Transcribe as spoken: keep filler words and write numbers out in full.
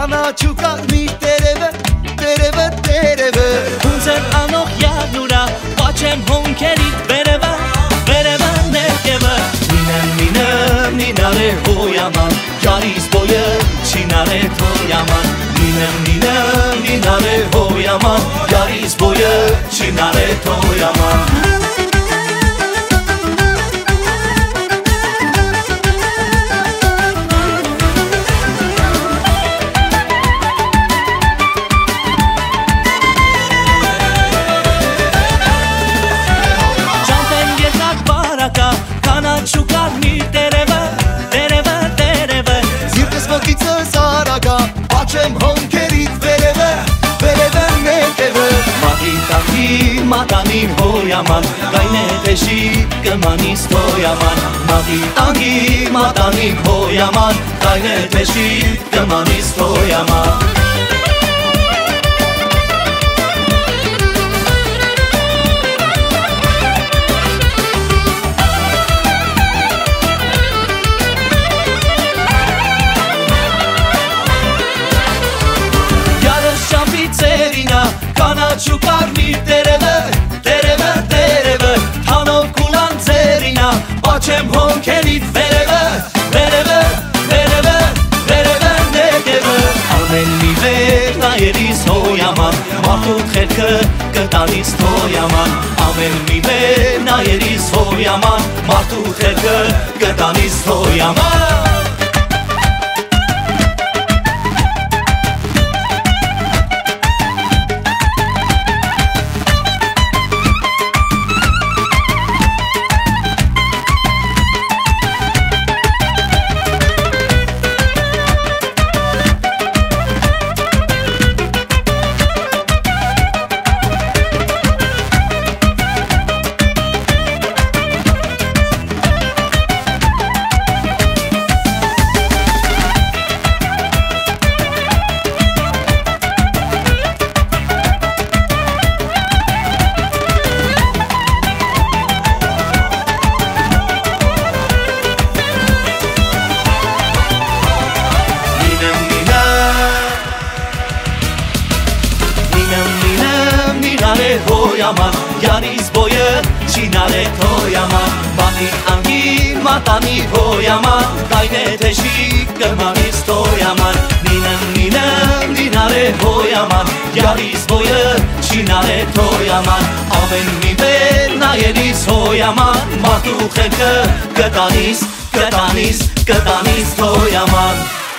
կանաչու կարմիր տերևը, տերևը, տերևը Ունձեր անող յարնուրա, պաչեմ հոնքերիտ վերևը, վերևը ներկևը Մինեմ, մինեմ, նինարե հոյաման, յարիս բոյը, չինարե թոյաման Մինեմ, մինեմ, նինարե հոյաման, յարիս բոյը, չինարե թոյաման Կանաչու կարմիր տերևը, տերևը, տերևը Սիրտս ոտքիցս արագա, պաչեմ հոնքերիտ վերևը, վերևը ներկևը Մատի տախի մատանին հոյաման, գայնե թեշի կմանիս թոյաման Մատի տախի մատանին հոյաման, գայնե թեշի կմանիս թոյաման Կանաչու կարմիր տերևը, տերևը, տերևը Թանով կուլան ձերինա, պաչեմ հոնքերիտ վերևը, վերևը, վերևը, վերևը ներկևը Ամեն մի վեր նայերիս հոյաման, մարդուտ խելքը կտանիս թոյաման Ամեն մի վեր նայերիս հոյաման, մարդուտ խելքը կտանիս թոյաման Հոյաման, յարիս բոյը, չինարե թոյաման Բանի անգի, մատանի հոյաման, կայնե թեշի կմանիս թոյաման Նինեմ, նինեմ, նինարե հոյաման, յարիս բոյը, չինարե թոյաման Ամեն մի վեր նայելիս հոյաման, մարդու խելքը կտանիս, կտանիս, կտանիս թոյաման